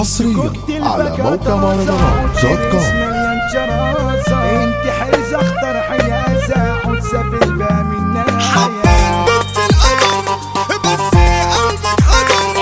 حصريا على موقع مهرجانات.com. انت حرز اخطر حيازة وتسافر بها من ناحية حبيت القمر بس قلبك حجر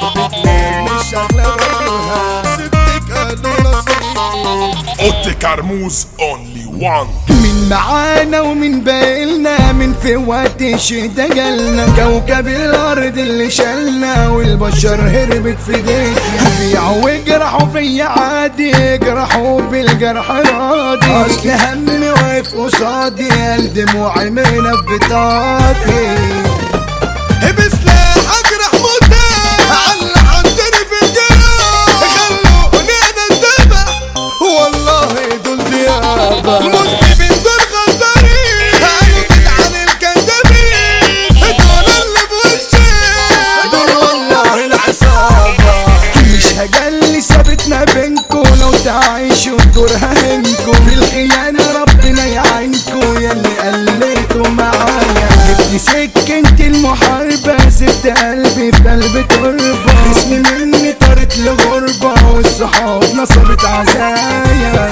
مش شغلة وجهها سبتك قالوا نصيب اوتي كرموز اونلي وان. من معانا ومن باقلنا من في وقت الشتا جالنا كوكب الارض اللي شالنا والبشر هربت في ديتنا بيعوا وجرحوا فيا عادي يجرحوا بالجرح راضي اصل همي واقف قصادي قال دموعي منبتاتي بسلاح اجرح موتى على حطني في الجراح خلوني انا انتبه والله دول ديابة مسلمين دول غدارين هيوجد عن الكذابين دول اللي بوشي دول والله العصابة مش هجلي ثابتنا بينكو لو تعيشوا دورها هنكو في الخيانة ربنا يعينكو ياللي قليتوا معايا جبت سكنت المحاربة سبت قلبي في قلب تربة اسمي مني طارت لغربة والصحاب نصبت عزايا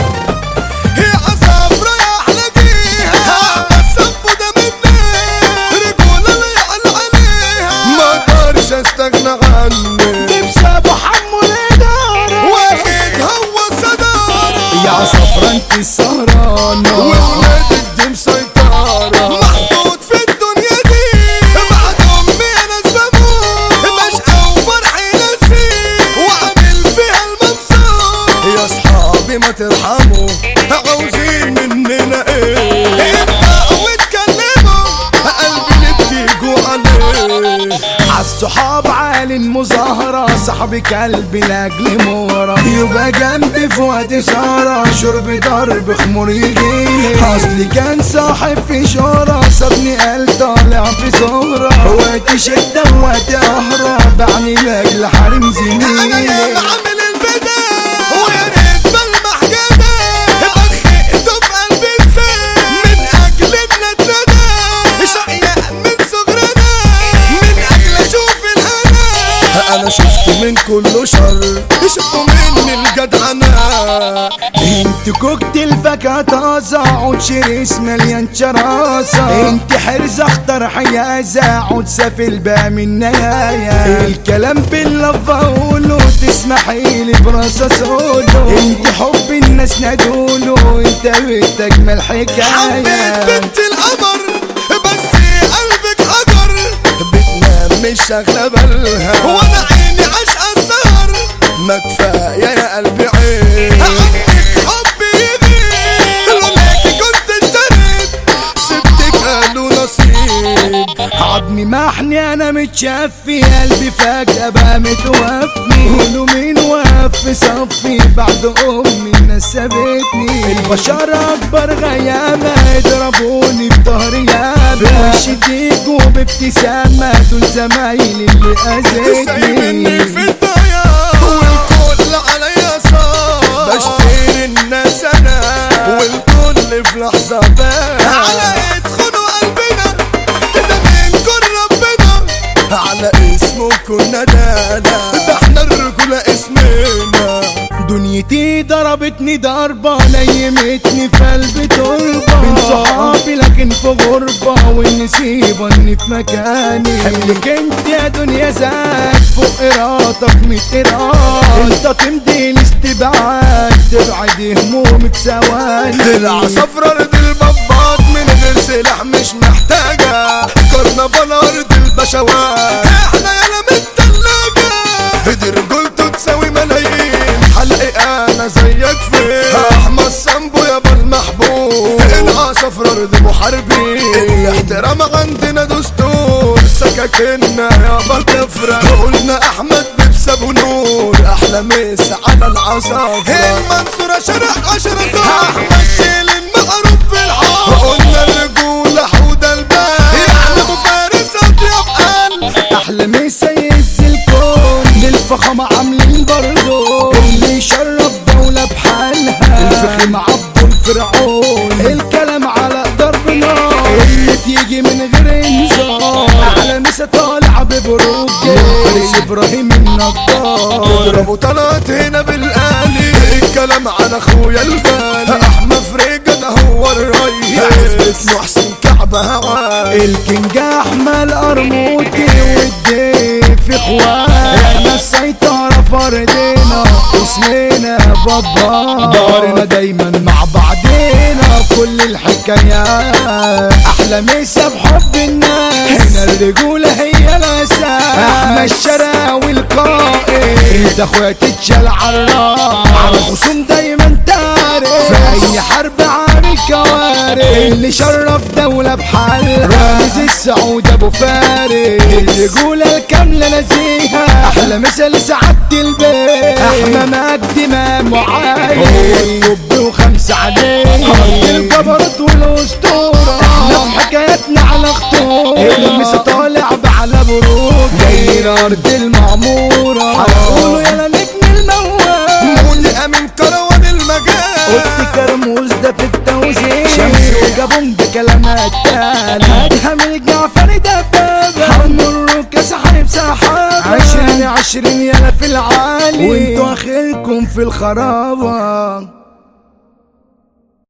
هي عصافرة يا أحلى جيها الصب ده مني رجولة اللي يعلى عليها ما اقدرش استغنى عني لبس ابو حمو الادارة واخد هو الصدارة يا عصفرة انت السهرانة وولادك دي مسيطرة محطوط في الدنيا دي بعد امي انا بموت بشقى وفرحي نسيت وعامل فيها المنصور يا اصحابي ما ترحموا عاوزين مننا ايه ابدأوا واتكلموا قلبي اللي بتيجوا عليه عالصحاب عالي المظاهرة صاحبي قلبي لاجل مورا يبقى جنبي في وقت سهرة شرب ضرب خمور يجيلي اصلي كان صاحب في شهرة سابني قال طالع في زهرة وقت شدة وقت قهرة بعني لاجل حريم انا زميلي ياما عامل البداية ويا ريت بلمح جداية بخيته في قلبي لسان من اجل الندى شقياء من صغرنا من اجل اشوف الهنا انا شفت من كله شر شفتوا مني الجدعنة انت كوكت الفاكهة طازة عود شريس مليان شراسة انت حرز اخطر حيازة عود سافل بقى من نهاية الكلام باللف اقوله تسمحيلي براسة سولو انت حب الناس نادوله انت بنت اجمل حبيت حكاية بنت القمر بس قلبك حجر بتنام مش شاغلة بالها وانا عيني عشقة السهر ما كفاية يا قلبي عين عندك حبي يغير لولاكي كنت اشتريت سبتك قالوا نصيب عضمي محني انا متشفي قلبي فجأة بقى متوفي قولوا مين واقف في صفي بعد امي الناس سابتني البشر اكبر غيامة يضربوني بظهري ياما في وشي تيجوا بابتسامة دول زمايلي اللي سايبني في اذيتني الضياع والكل عليا صار بشتري الناس انا والكل في لحظة بقى على يدخلوا قلبنا ده منكم ربنا على اسمه كنا دانا ده احنا الرجولة اسمنا دنيتي ضربتني ضربة نيمتني في قلب تربة من صحابي لكن في غربة والنسيبة اني في مكاني حملك انت يا دنيا زاد فوق قراطك 100 قراط انت تمضي الاستبعاد تبعد همومك ثواني العصافرة ارض البابات من غير سلاح مش محتاجة كرنفال ارض البشوات احنا يالا من التلاجة دي رجولته تساوي ملايين حلقي انا زيك فين احمد صنبو يابا المحبوب العصافرة ارض محاربين الاحترام عندنا دستور سكاكنا يابا تفرق قلنا احمد ببسب ونور احلى مس على العصافرة المنصورة شارع 10 احمد شيلين معروف في الحار قلنا الرجولة حوده الباب يعلموا فارس اطيب قلب احلى مسا يهز الكون للفخامة عاملين برضو اللي يشرف دولة بحالها الفخم عبد الفرعون الكلام على ضرب نار اللي تيجي من غير انذار على مسا طالع ببروج ريس ابراهيم النجار اضربوا طلعت هنا بالآلي الكلام على اخويا الغالي احمد فريجة ده هو الريس اسمه حسين كعبة هوالي الكينج احمد قرموطي والضيف اخوان احنا السيطرة فردنا اسمنا بابا دارنا دايما مع بعضنا في كل الحكايات احلى مسا بحب الناس هنا الرجولة هي الاساس احنا الشراوي القائد انت اخويا تتشال عالراس على الخصوم دايما تعرف في اي حرب عامل كوارث اللي شرف دولة بحالها رامز السعود ابو فارس الرجولة الكاملة نزيهة احلى مثل سعادة البيت احمى مجدي امام وعالي هو الطب وخمسة عليه ارض الجبروت والاسطورة احنا في حكاياتنا على خطوط المسا طالع بعلى برود جايين ارض المعمورة هنقولوا يلا نجم الموال مولي امين كروان المجال قلت كرموز ده في التوزيع شمس وجابون بكلامات تاني ادهم الجعفري دبابة هنمر كاس حرب سحابة 20 يلا في العالي وانتوا اخركم في الخرابة